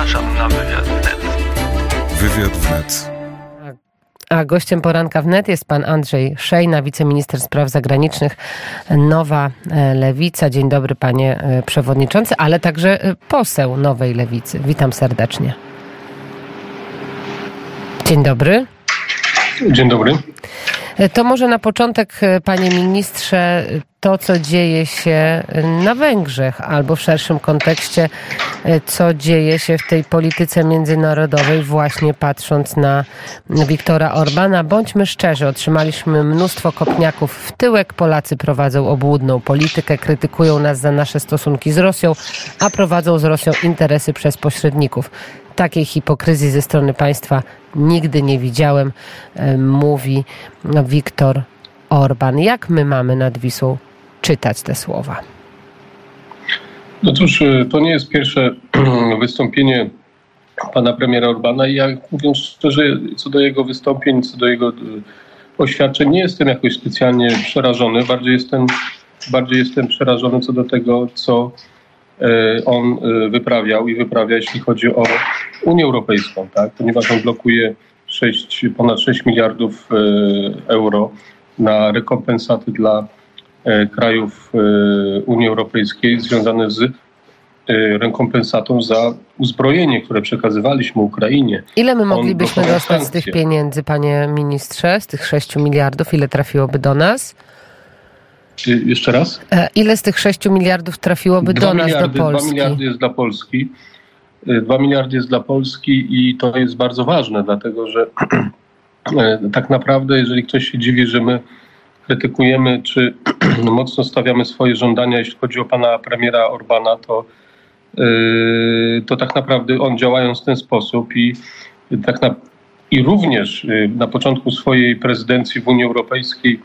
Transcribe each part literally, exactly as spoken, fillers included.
Zapraszam na Wywiad Wnet. Wywiad Wnet. A gościem poranka wnet jest pan Andrzej Szejna, wiceminister spraw zagranicznych, Nowa Lewica. Dzień dobry, panie przewodniczący, ale także poseł Nowej Lewicy. Witam serdecznie. Dzień dobry. Dzień dobry. To może na początek, panie ministrze, to, co dzieje się na Węgrzech, albo w szerszym kontekście, co dzieje się w tej polityce międzynarodowej, właśnie patrząc na Viktora Orbana. Bądźmy szczerzy, otrzymaliśmy mnóstwo kopniaków w tyłek. Polacy prowadzą obłudną politykę, krytykują nas za nasze stosunki z Rosją, a prowadzą z Rosją interesy przez pośredników. Takiej hipokryzji ze strony państwa nigdy nie widziałem, mówi Viktor Orban. Jak my mamy nad Wisłą czytać te słowa? No cóż, to nie jest pierwsze wystąpienie pana premiera Orbana i ja, mówiąc szczerze, co do jego wystąpień, co do jego oświadczeń, nie jestem jakoś specjalnie przerażony. Bardziej jestem, bardziej jestem przerażony co do tego, co on wyprawiał i wyprawia, jeśli chodzi o Unię Europejską, tak? Ponieważ on blokuje sześć, ponad sześć miliardów euro na rekompensaty dla krajów Unii Europejskiej związane z rekompensatą za uzbrojenie, które przekazywaliśmy Ukrainie. Ile my moglibyśmy dostać z tych pieniędzy, panie ministrze, z tych sześciu miliardów? Ile trafiłoby do nas? Jeszcze raz? Ile z tych sześciu miliardów trafiłoby do nas, miliardy, do Polski? Dwa miliardy jest dla Polski. Dwa miliardy jest dla Polski i to jest bardzo ważne, dlatego że tak naprawdę, jeżeli ktoś się dziwi, że my krytykujemy, czy mocno stawiamy swoje żądania, jeśli chodzi o pana premiera Orbana, to, to tak naprawdę on, działając w ten sposób i tak na, i również na początku swojej prezydencji w Unii Europejskiej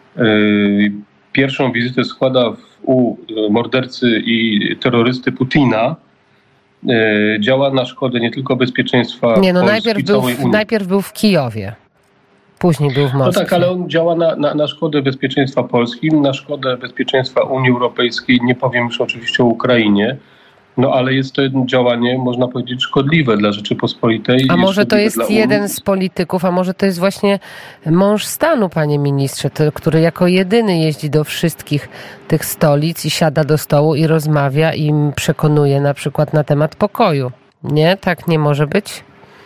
pierwszą wizytę składa u mordercy i terrorysty Putina, działa na szkodę nie tylko bezpieczeństwa Nie, no Polski, najpierw był, w, najpierw był w Kijowie, później był w Moskwie. No tak, ale on działa na, na, na szkodę bezpieczeństwa Polski, na szkodę bezpieczeństwa Unii Europejskiej, nie powiem już oczywiście o Ukrainie, no ale jest to działanie, można powiedzieć, szkodliwe dla Rzeczypospolitej. A może to jest jeden z polityków, a może to jest właśnie mąż stanu, panie ministrze, to, który jako jedyny jeździ do wszystkich tych stolic i siada do stołu i rozmawia i im przekonuje na przykład na temat pokoju. Nie? Tak nie może być?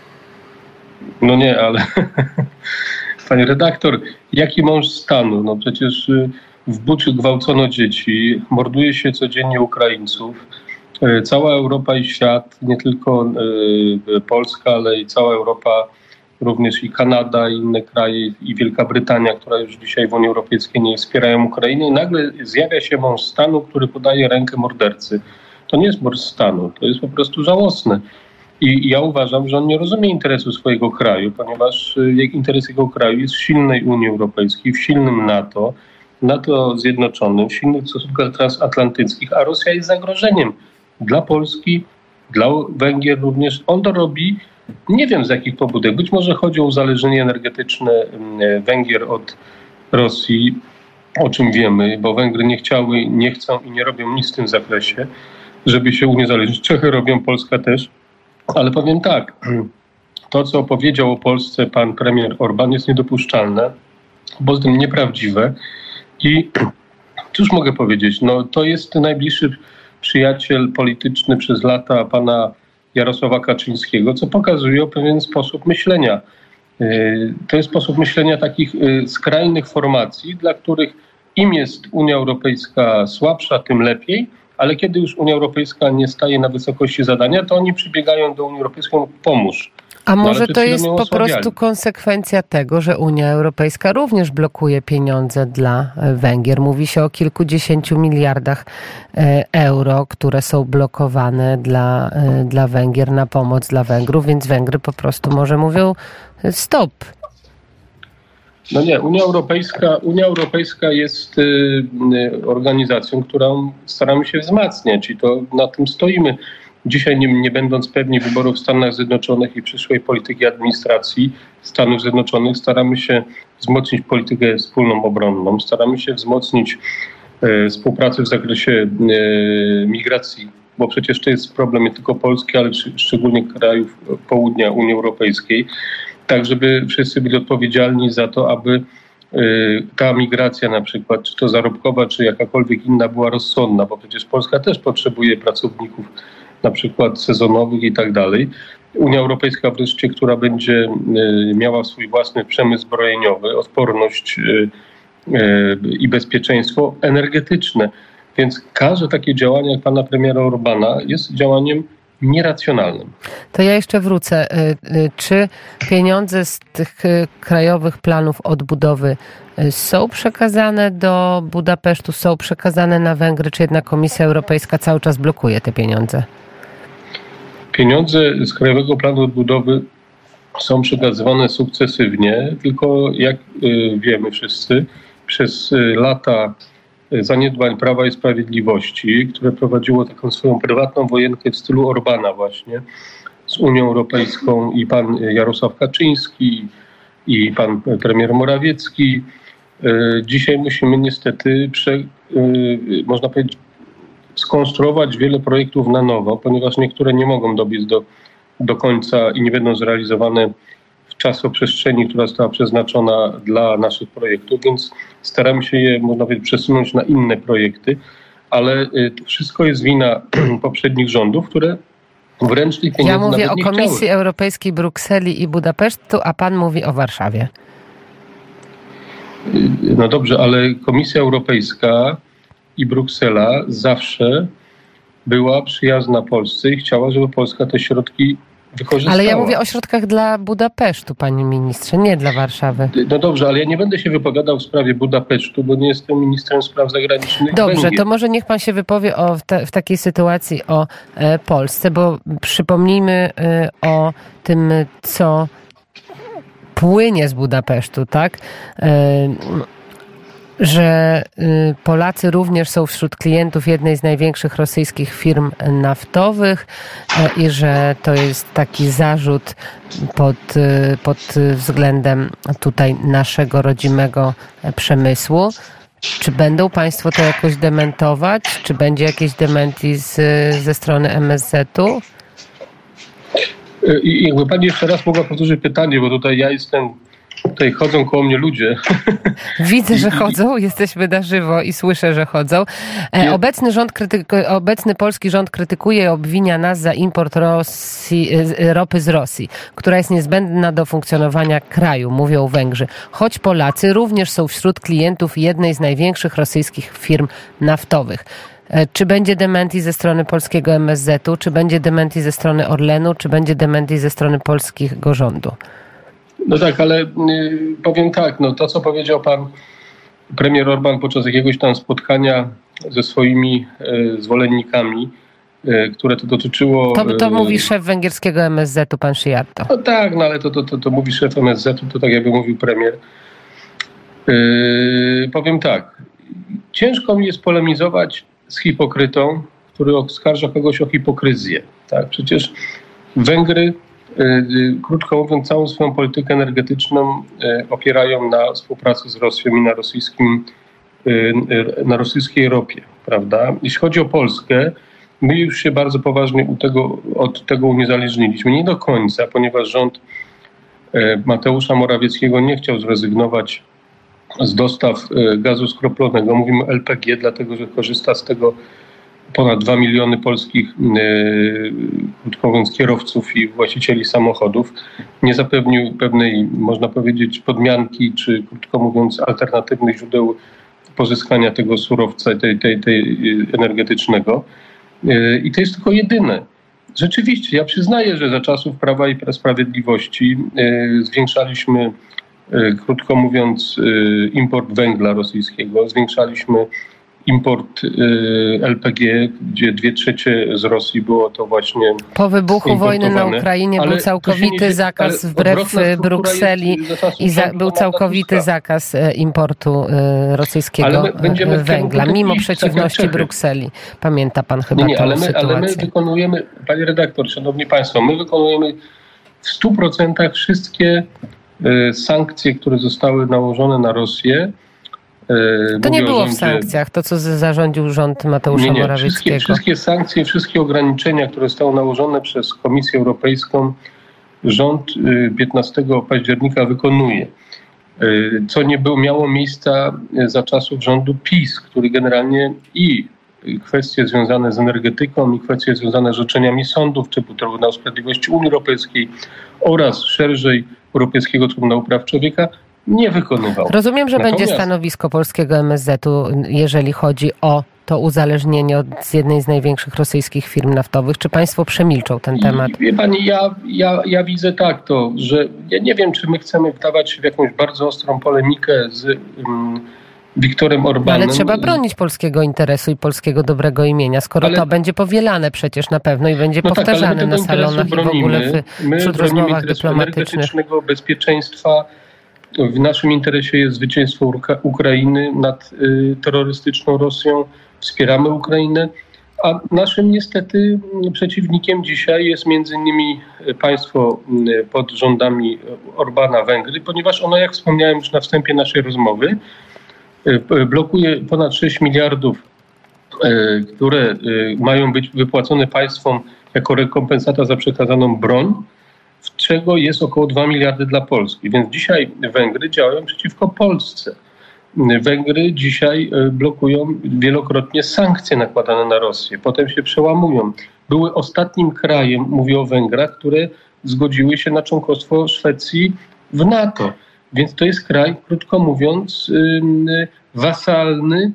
No nie, ale panie redaktor, jaki mąż stanu? No przecież w Buczy gwałcono dzieci, morduje się codziennie Ukraińców. Cała Europa i świat, nie tylko Polska, ale i cała Europa, również i Kanada, i inne kraje, i Wielka Brytania, która już dzisiaj w Unii Europejskiej nie wspierają Ukrainy. I nagle zjawia się mąż stanu, który podaje rękę mordercy. To nie jest mąż stanu, to jest po prostu żałosne. I ja uważam, że on nie rozumie interesu swojego kraju, ponieważ interes jego kraju jest w silnej Unii Europejskiej, w silnym NATO, NATO zjednoczonym, w silnych stosunkach transatlantyckich, a Rosja jest zagrożeniem dla Polski, dla Węgier również. On to robi, nie wiem z jakich pobudek. Być może chodzi o uzależnienie energetyczne Węgier od Rosji, o czym wiemy, bo Węgry nie chciały, nie chcą i nie robią nic w tym zakresie, żeby się uniezależnić. Czechy robią, Polska też. Ale powiem tak, to co powiedział o Polsce pan premier Orban jest niedopuszczalne, bo z tym nieprawdziwe. I cóż mogę powiedzieć, no to jest najbliższy przyjaciel polityczny przez lata pana Jarosława Kaczyńskiego, co pokazuje o pewien sposób myślenia. To jest sposób myślenia takich skrajnych formacji, dla których im jest Unia Europejska słabsza, tym lepiej, ale kiedy już Unia Europejska nie staje na wysokości zadania, to oni przybiegają do Unii Europejskiej, pomóż. A może no, to jest po prostu konsekwencja tego, że Unia Europejska również blokuje pieniądze dla Węgier. Mówi się o kilkudziesięciu miliardach euro, które są blokowane dla, dla Węgier na pomoc dla Węgrów, więc Węgry po prostu może mówią stop. No nie, Unia Europejska, Unia Europejska jest y, organizacją, którą staramy się wzmacniać i to na tym stoimy. Dzisiaj, nie, nie będąc pewni wyborów w Stanach Zjednoczonych i przyszłej polityki administracji Stanów Zjednoczonych, staramy się wzmocnić politykę wspólną obronną, staramy się wzmocnić e, współpracę w zakresie e, migracji bo przecież to jest problem nie tylko Polski, ale szczególnie krajów południa Unii Europejskiej, tak żeby wszyscy byli odpowiedzialni za to, aby ta migracja na przykład, czy to zarobkowa, czy jakakolwiek inna była rozsądna, bo przecież Polska też potrzebuje pracowników na przykład sezonowych i tak dalej. Unia Europejska wreszcie, która będzie miała swój własny przemysł zbrojeniowy, odporność i bezpieczeństwo energetyczne. Więc każde takie działanie jak pana premiera Orbana jest działaniem nieracjonalnym. To ja jeszcze wrócę. Czy pieniądze z tych krajowych planów odbudowy są przekazane do Budapesztu, są przekazane na Węgry, czy jednak Komisja Europejska cały czas blokuje te pieniądze? Pieniądze z Krajowego Planu Odbudowy są przekazywane sukcesywnie, tylko jak wiemy wszyscy, przez lata zaniedbań Prawa i Sprawiedliwości, które prowadziło taką swoją prywatną wojenkę w stylu Orbana właśnie z Unią Europejską i pan Jarosław Kaczyński i pan premier Morawiecki. Dzisiaj musimy niestety, prze, można powiedzieć, skonstruować wiele projektów na nowo, ponieważ niektóre nie mogą dobiec do, do końca i nie będą zrealizowane w czasoprzestrzeni, która została przeznaczona dla naszych projektów, więc staramy się je, można powiedzieć, przesunąć na inne projekty, ale to wszystko jest wina poprzednich rządów, które wręcz tych pieniędzy Ja mówię nawet nie o Komisji chciały. Europejskiej, Brukseli i Budapesztu, a pan mówi o Warszawie. No dobrze, ale Komisja Europejska i Bruksela zawsze była przyjazna Polsce i chciała, żeby Polska te środki wykorzystała. Ale ja mówię o środkach dla Budapesztu, panie ministrze, nie dla Warszawy. No dobrze, ale ja nie będę się wypowiadał w sprawie Budapesztu, bo nie jestem ministrem spraw zagranicznych. Dobrze, Węgier. to może niech pan się wypowie o, w, te, w takiej sytuacji o e, Polsce, bo przypomnijmy e, o tym, co płynie z Budapesztu, tak? E, że Polacy również są wśród klientów jednej z największych rosyjskich firm naftowych i że to jest taki zarzut pod, pod względem tutaj naszego rodzimego przemysłu. Czy będą państwo to jakoś dementować? Czy będzie jakieś dementi z, ze strony M S Z-u? I jakby pani jeszcze raz mogła powtórzyć pytanie, bo tutaj ja jestem... Tutaj chodzą koło mnie ludzie. Widzę, że chodzą, jesteśmy na żywo i słyszę, że chodzą. Obecny rząd krytyku, obecny polski rząd krytykuje i obwinia nas za import Rosji, ropy z Rosji, która jest niezbędna do funkcjonowania kraju, mówią Węgrzy. Choć Polacy również są wśród klientów jednej z największych rosyjskich firm naftowych. Czy będzie dementi ze strony polskiego M S Z-u, czy będzie dementi ze strony Orlenu, czy będzie dementi ze strony polskiego rządu? No tak, ale y, powiem tak, no to co powiedział pan premier Orban podczas jakiegoś tam spotkania ze swoimi y, zwolennikami, y, które to dotyczyło... To, to y, mówi szef węgierskiego M S Z-u, pan Szijjártó. No tak, no ale to, to, to, to mówi szef M S Z-u, to tak jakby mówił premier. Y, powiem tak, ciężko mi jest polemizować z hipokrytą, który oskarża kogoś o hipokryzję. Tak? Przecież Węgry, krótko mówiąc, całą swoją politykę energetyczną opierają na współpracy z Rosją i na rosyjskim, na rosyjskiej ropie, prawda? Jeśli chodzi o Polskę, my już się bardzo poważnie u tego, od tego uniezależniliśmy. Nie do końca, ponieważ rząd Mateusza Morawieckiego nie chciał zrezygnować z dostaw gazu skroplonego. Mówimy o L P G, dlatego że korzysta z tego ponad dwa miliony polskich, krótko mówiąc, kierowców i właścicieli samochodów. Nie zapewnił pewnej, można powiedzieć, podmianki, czy krótko mówiąc, alternatywnych źródeł pozyskania tego surowca tej, tej, tej energetycznego. I to jest tylko jedyne. Rzeczywiście, ja przyznaję, że za czasów Prawa i Sprawiedliwości zwiększaliśmy, krótko mówiąc, import węgla rosyjskiego, zwiększaliśmy import L P G, gdzie dwie trzecie z Rosji było to właśnie po wybuchu wojny na Ukrainie był całkowity zakaz wbrew Brukseli i za, był całkowity zakaz importu rosyjskiego węgla, mimo przeciwności Brukseli. Pamięta pan chyba nie, nie, tę ale my, sytuację. ale my wykonujemy, panie redaktor, szanowni państwo, my wykonujemy w stu procentach wszystkie sankcje, które zostały nałożone na Rosję To nie było w sankcjach, to co zarządził rząd Mateusza nie, nie. Morawieckiego. Wszystkie, wszystkie sankcje, wszystkie ograniczenia, które zostały nałożone przez Komisję Europejską, rząd piętnastego października wykonuje. Co nie było, miało miejsca za czasów rządu PiS, który generalnie i kwestie związane z energetyką, i kwestie związane z orzeczeniami sądów, typu Trybunału Sprawiedliwości Unii Europejskiej oraz szerzej Europejskiego Trybunału Praw Człowieka nie wykonywał. Rozumiem, że Natomiast... będzie stanowisko polskiego M S Z-u, jeżeli chodzi o to uzależnienie od z jednej z największych rosyjskich firm naftowych. Czy państwo przemilczą ten temat? I, wie pani, ja, ja, ja widzę tak to, że ja nie wiem, czy my chcemy wdawać się w jakąś bardzo ostrą polemikę z um, Viktorem Orbanem. Ale trzeba bronić polskiego interesu i polskiego dobrego imienia, skoro ale... to będzie powielane przecież na pewno i będzie no powtarzane tak, na salonach bronimy. I w ogóle w, wśród rozmowach dyplomatycznych. Energetycznego bezpieczeństwa. W naszym interesie jest zwycięstwo Ukrainy nad y, terrorystyczną Rosją. Wspieramy Ukrainę, a naszym niestety przeciwnikiem dzisiaj jest między innymi państwo pod rządami Orbana, Węgry, ponieważ ono, jak wspomniałem już na wstępie naszej rozmowy, blokuje ponad sześć miliardów, które mają być wypłacone państwom jako rekompensata za przekazaną broń, z czego jest około dwa miliardy dla Polski. Więc dzisiaj Węgry działają przeciwko Polsce. Węgry dzisiaj blokują wielokrotnie sankcje nakładane na Rosję. Potem się przełamują. Były ostatnim krajem, mówię o Węgrach, które zgodziły się na członkostwo Szwecji w NATO. Więc to jest kraj, krótko mówiąc, wasalny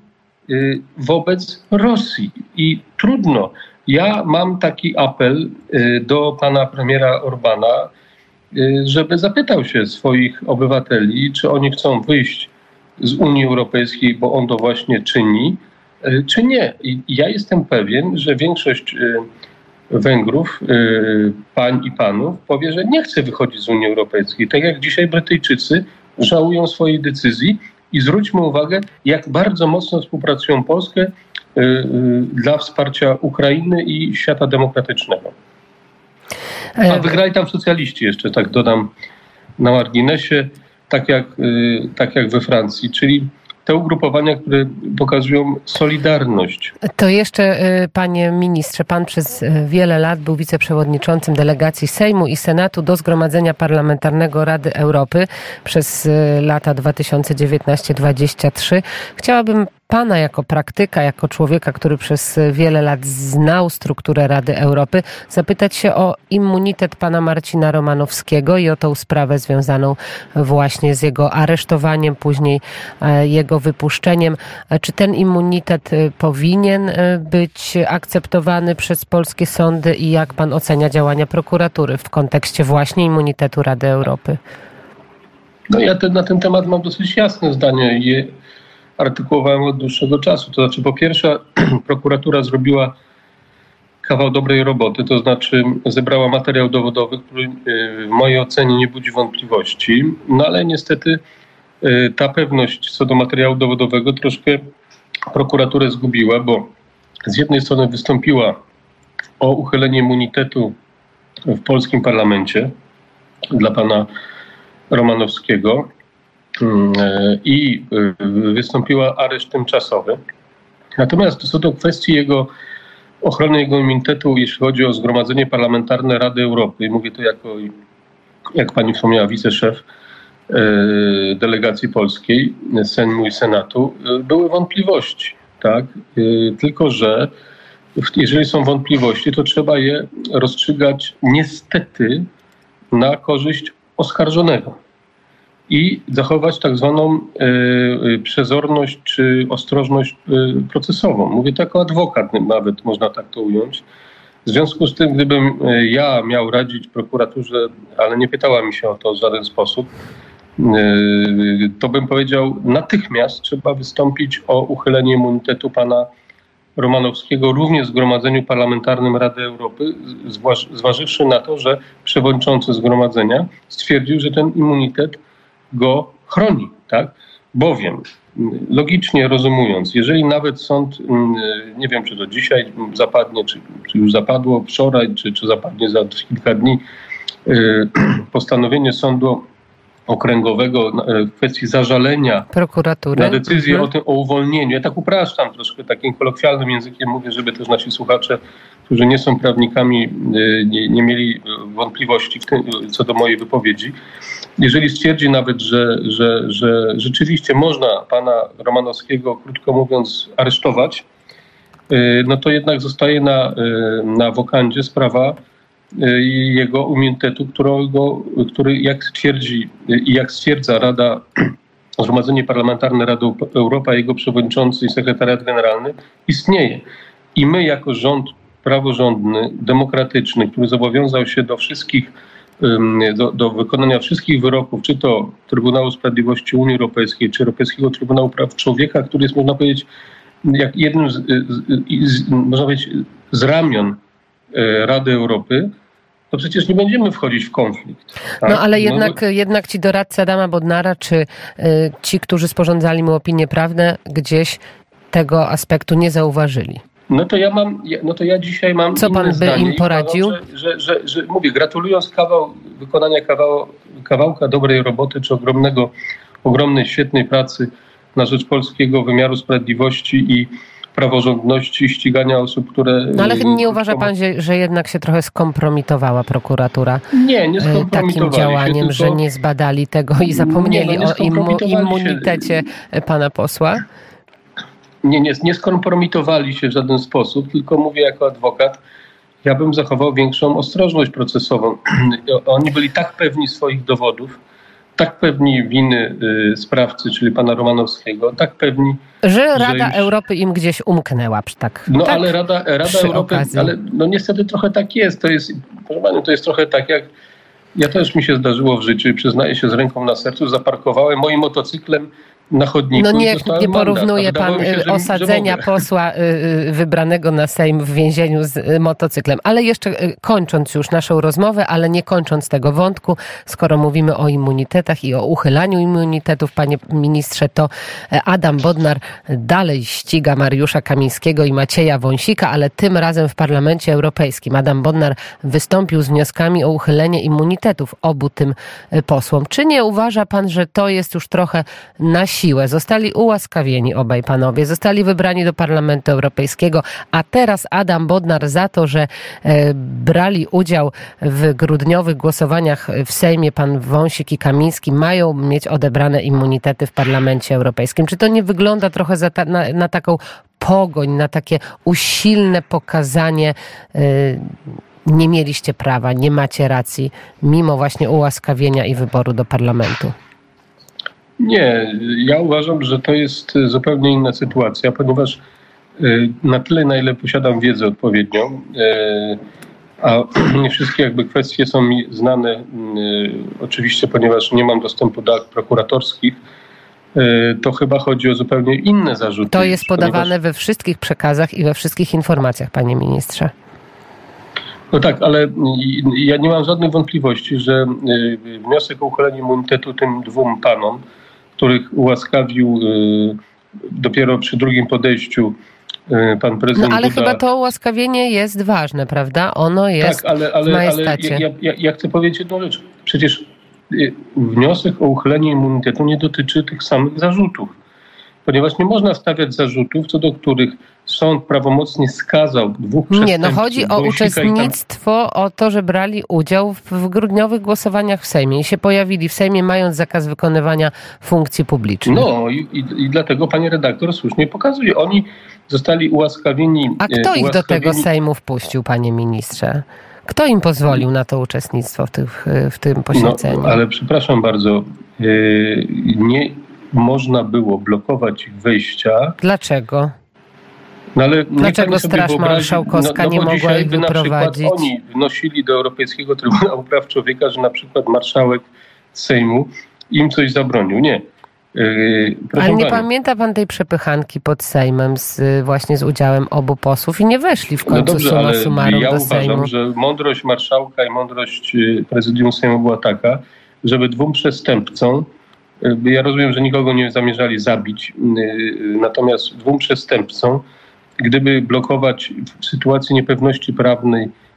wobec Rosji. I trudno. Ja mam taki apel do pana premiera Orbana, żeby zapytał się swoich obywateli, czy oni chcą wyjść z Unii Europejskiej, bo on to właśnie czyni, czy nie. I ja jestem pewien, że większość Węgrów, pań i panów, powie, że nie chce wychodzić z Unii Europejskiej. Tak jak dzisiaj Brytyjczycy żałują swojej decyzji i zwróćmy uwagę, jak bardzo mocno współpracują Polskę dla wsparcia Ukrainy i świata demokratycznego. A wygrali tam socjaliści jeszcze, tak dodam na marginesie, tak jak, tak jak we Francji, czyli te ugrupowania, które pokazują solidarność. To jeszcze, panie ministrze, pan przez wiele lat był wiceprzewodniczącym delegacji Sejmu i Senatu do Zgromadzenia Parlamentarnego Rady Europy przez lata dwa tysiące dziewiętnaście do dwudziestego trzeciego. Chciałabym pana jako praktyka, jako człowieka, który przez wiele lat znał strukturę Rady Europy, zapytać się o immunitet pana Marcina Romanowskiego i o tą sprawę związaną właśnie z jego aresztowaniem, później jego wypuszczeniem. Czy ten immunitet powinien być akceptowany przez polskie sądy i jak pan ocenia działania prokuratury w kontekście właśnie immunitetu Rady Europy? No ja te, na ten temat mam dosyć jasne zdanie i artykułowałem od dłuższego czasu. To znaczy, po pierwsze, prokuratura zrobiła kawał dobrej roboty, to znaczy zebrała materiał dowodowy, który w mojej ocenie nie budzi wątpliwości, no ale niestety ta pewność co do materiału dowodowego troszkę prokuraturę zgubiła, bo z jednej strony wystąpiła o uchylenie immunitetu w polskim parlamencie dla pana Romanowskiego, i wystąpiła areszt tymczasowy. Natomiast co do kwestii jego ochrony jego immunitetu, jeśli chodzi o Zgromadzenie Parlamentarne Rady Europy, mówię to jako, jak pani wspomniała, wiceszef delegacji polskiej, Sejmu i Senatu, były wątpliwości. Tak? Tylko że jeżeli są wątpliwości, to trzeba je rozstrzygać niestety na korzyść oskarżonego i zachować tak zwaną y, przezorność czy ostrożność y, procesową. Mówię to jako adwokat, nawet można tak to ująć. W związku z tym, gdybym ja miał radzić prokuraturze, ale nie pytała mi się o to w żaden sposób, y, to bym powiedział, natychmiast trzeba wystąpić o uchylenie immunitetu pana Romanowskiego również w Zgromadzeniu Parlamentarnym Rady Europy, zważywszy na to, że przewodniczący zgromadzenia stwierdził, że ten immunitet go chroni, tak? Bowiem, logicznie rozumując, jeżeli nawet sąd, nie wiem, czy to dzisiaj zapadnie, czy, czy już zapadło wczoraj, czy, czy zapadnie za kilka dni, postanowienie sądu okręgowego w kwestii zażalenia prokuratury na decyzję mhm. o tym, o uwolnieniu. Ja tak upraszczam troszkę, takim kolokwialnym językiem mówię, żeby też nasi słuchacze, którzy nie są prawnikami, nie, nie mieli wątpliwości w tym, co do mojej wypowiedzi. Jeżeli stwierdzi nawet, że, że, że rzeczywiście można pana Romanowskiego, krótko mówiąc, aresztować, no to jednak zostaje na, na wokandzie sprawa jego immunitetu, którego, który jak stwierdzi i jak stwierdza Rada, Zgromadzenie Parlamentarne Rady Europy, jego przewodniczący i sekretariat generalny, istnieje. I my jako rząd praworządny, demokratyczny, który zobowiązał się do wszystkich, do, do wykonania wszystkich wyroków, czy to Trybunału Sprawiedliwości Unii Europejskiej, czy Europejskiego Trybunału Praw Człowieka, który jest, można powiedzieć, jak jednym z, z, z, można powiedzieć, z ramion Rady Europy, to przecież nie będziemy wchodzić w konflikt. Tak? No ale jednak, no, jednak ci doradcy Adama Bodnara, czy y, ci, którzy sporządzali mu opinie prawne, gdzieś tego aspektu nie zauważyli. No to ja mam, no to ja dzisiaj mam Co pan by zdanie im poradził? Uważam, że, że, że, że mówię, gratulując kawał, wykonania kawał, kawałka dobrej roboty, czy ogromnego, ogromnej, świetnej pracy na rzecz polskiego wymiaru sprawiedliwości i praworządności, ścigania osób, które... No ale nie uważa pan, że, że jednak się trochę skompromitowała prokuratura nie, nie takim działaniem, się, tylko... że nie zbadali tego i zapomnieli nie, no nie o imu, immunitecie się. pana posła? Nie, nie, nie skompromitowali się w żaden sposób, tylko mówię jako adwokat, ja bym zachował większą ostrożność procesową. Oni byli tak pewni swoich dowodów, tak pewni winy y, sprawcy, czyli pana Romanowskiego, tak pewni, że Rada już... Europy im gdzieś umknęła. Tak, no tak ale Rada, Rada Europy, okazji. ale no niestety trochę tak jest. To jest, proszę pani, to jest trochę tak jak, ja też mi się zdarzyło w życiu i przyznaję się z ręką na sercu, zaparkowałem moim motocyklem na chodniku. No niech nie porównuje pan się, że, osadzenia że posła y, wybranego na Sejm w więzieniu z y, motocyklem. Ale jeszcze y, kończąc już naszą rozmowę, ale nie kończąc tego wątku, skoro mówimy o immunitetach i o uchylaniu immunitetów, panie ministrze, to Adam Bodnar dalej ściga Mariusza Kamińskiego i Macieja Wąsika, ale tym razem w Parlamencie Europejskim. Adam Bodnar wystąpił z wnioskami o uchylenie immunitetów obu tym posłom. Czy nie uważa pan, że to jest już trochę na siłę? Zostali ułaskawieni obaj panowie, zostali wybrani do Parlamentu Europejskiego, a teraz Adam Bodnar za to, że e, brali udział w grudniowych głosowaniach w Sejmie, pan Wąsik i Kamiński mają mieć odebrane immunitety w Parlamencie Europejskim. Czy to nie wygląda trochę za ta, na, na taką pogoń, na takie usilne pokazanie e, nie mieliście prawa, nie macie racji, mimo właśnie ułaskawienia i wyboru do Parlamentu? Nie, ja uważam, że to jest zupełnie inna sytuacja, ponieważ na tyle, na ile posiadam wiedzę odpowiednią, a nie wszystkie jakby kwestie są mi znane, oczywiście, ponieważ nie mam dostępu do akt prokuratorskich, to chyba chodzi o zupełnie inne zarzuty. To jest podawane ponieważ... we wszystkich przekazach i we wszystkich informacjach, panie ministrze. No tak, ale ja nie mam żadnych wątpliwości, że wniosek o uchylenie immunitetu tym dwóm panom, których ułaskawił dopiero przy drugim podejściu pan prezydent No ale Duda. chyba to ułaskawienie jest ważne, prawda? Ono jest tak, ale, ale, w majestacie. Ale ja, ja, ja chcę powiedzieć jedną rzecz. Przecież wniosek o uchylenie immunitetu nie dotyczy tych samych zarzutów. Ponieważ nie można stawiać zarzutów, co do których sąd prawomocnie skazał dwóch przestępców. Nie, no chodzi o uczestnictwo, tam... o to, że brali udział w, w grudniowych głosowaniach w Sejmie i się pojawili w Sejmie, mając zakaz wykonywania funkcji publicznych. No i, i, i dlatego pani redaktor słusznie pokazuje. Oni zostali ułaskawieni... A kto ich ułaskawieni... do tego Sejmu wpuścił, panie ministrze? Kto im pozwolił na to uczestnictwo w, tych, w tym posiedzeniu? No, ale przepraszam bardzo, yy, nie... można było blokować ich wejścia. Dlaczego? No ale Dlaczego Straż Marszałkowska no, no nie mogła ich wyprowadzić? Na przykład oni wnosili do Europejskiego Trybunału Praw Człowieka, że na przykład marszałek Sejmu im coś zabronił. Nie. Yy, ale nie pani. pamięta pan tej przepychanki pod Sejmem z, właśnie z udziałem obu posłów i nie weszli w końcu no dobrze, summa summarum ja do uważam, Sejmu. że mądrość marszałka i mądrość prezydium Sejmu była taka, żeby dwóm przestępcom, ja rozumiem, że nikogo nie zamierzali zabić, natomiast dwóm przestępcom, gdyby blokować w sytuacji niepewności prawnej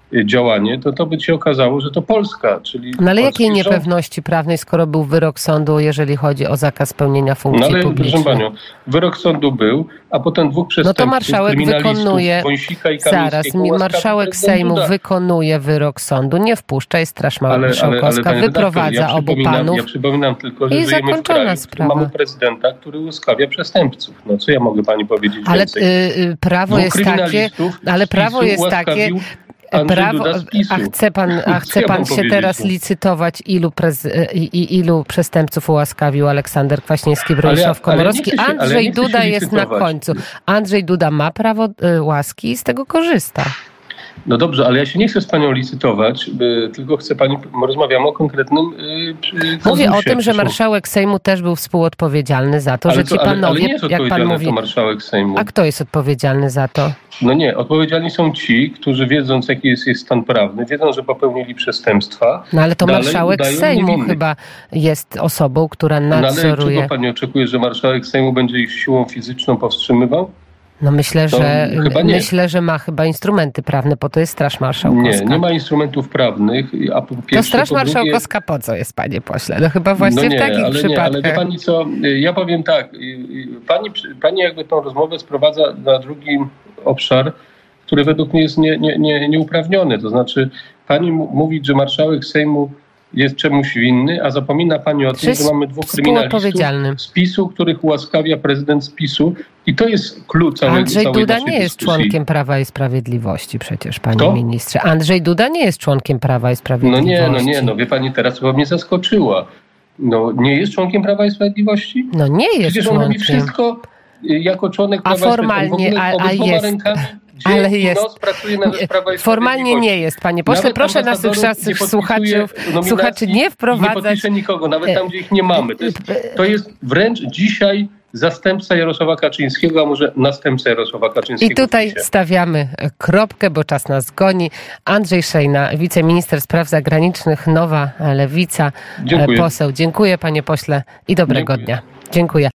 działanie, to to by się okazało, że to Polska, czyli No ale jakiej polski rząd. niepewności prawnej, skoro był wyrok sądu, jeżeli chodzi o zakaz pełnienia funkcji No ale publicznych? proszę panią, wyrok sądu był, a potem dwóch przestępców, No to marszałek wykonuje, Wąsika i zaraz, mi marszałek Sejmu Duda. wykonuje wyrok sądu, nie wpuszcza i Straż Marszałkowska panie wyprowadza redaktor, ja obu przypominam- panów. Ja przypominam tylko, że i żyjemy w zakończona kraju, w którym sprawa. mamy prezydenta, który ułaskawia przestępców. No co ja mogę pani powiedzieć Ale więcej? y, y, prawo Dwóch jest takie, kryminalistów ale z prawo PiSu jest takie, ułaskawił Andrzej prawo, Duda z PiSu. a chce pan, a chce Co ja pan mam się powiedzieć, teraz no? licytować, ilu, prez, i, i, ilu przestępców ułaskawił Aleksander Kwaśniewski, Ale ja- Bronisław ale ja nie Komorowski. chcę się- ale ja Andrzej nie chcę się Duda jest na licytować. końcu. Andrzej Duda ma prawo y, łaski i z tego korzysta. No dobrze, ale ja się nie chcę z panią licytować, y, tylko chcę pani, rozmawiamy o konkretnym y, przy- Mówię kazusie. o tym, że Proszę. marszałek Sejmu też był współodpowiedzialny za to, Ale że co, ci ale, ale panowie, nie jest jak pan odpowiedzialny mówi... to marszałek Sejmu. A kto jest odpowiedzialny za to? No nie, odpowiedzialni są ci, którzy wiedząc jaki jest, jest stan prawny, wiedzą, że popełnili przestępstwa. No ale to dalej marszałek udają Sejmu niewinnych. chyba jest osobą, która No ale nadzoruje. czego pani oczekuje, że marszałek Sejmu będzie ich siłą fizyczną powstrzymywał? No myślę, To że chyba nie. myślę, że ma chyba instrumenty prawne, po to jest Straż Marszałkowska. Nie, nie ma instrumentów prawnych, a po To pierwsze, Straż po drugie, Marszałkowska po co jest, panie pośle? No chyba właśnie no nie, w takich ale przypadkach. Nie, ale wie pani co, ja powiem tak, pani, pani jakby tą rozmowę sprowadza na drugi obszar, który według mnie jest nie, nie, nie, nieuprawniony. To znaczy pani m- mówić, że marszałek Sejmu jest czemuś winny, a zapomina pani o tym, Jest że mamy dwóch kryminalistów współodpowiedzialny. z PiSu, których ułaskawia prezydent z PiSu i to jest klucz całej, Andrzej całej Duda naszej nie jest dyskusji. członkiem Prawa i Sprawiedliwości przecież, panie Kto? ministrze. Andrzej Duda nie jest członkiem Prawa i No Sprawiedliwości. nie, no nie, no wie pani, teraz chyba mnie zaskoczyła. No nie jest członkiem Prawa i Sprawiedliwości? No nie jest Przecież on robi członkiem. wszystko y, jako członek A Prawa formalnie, i Sprawiedliwości. W ogóle a- a obydwoma jest. rękami dzień Ale i jest. noc pracuje na rzecz Prawa i Formalnie Sprawiedliwości. nie jest, panie pośle. Nawet Proszę naszych ambasadorów nie słuchaczy, podpisuje nominacji słuchaczy nie i Nie wprowadzać. podpisze nikogo, nawet tam, gdzie ich nie mamy. To jest, to jest wręcz dzisiaj zastępca Jarosława Kaczyńskiego, a może następca Jarosława Kaczyńskiego. I tutaj w PiSie. stawiamy kropkę, bo czas nas goni. Andrzej Szejna, wiceminister spraw zagranicznych, Nowa Lewica, Dziękuję. poseł. Dziękuję, panie pośle, i dobrego Dziękuję. dnia. Dziękuję.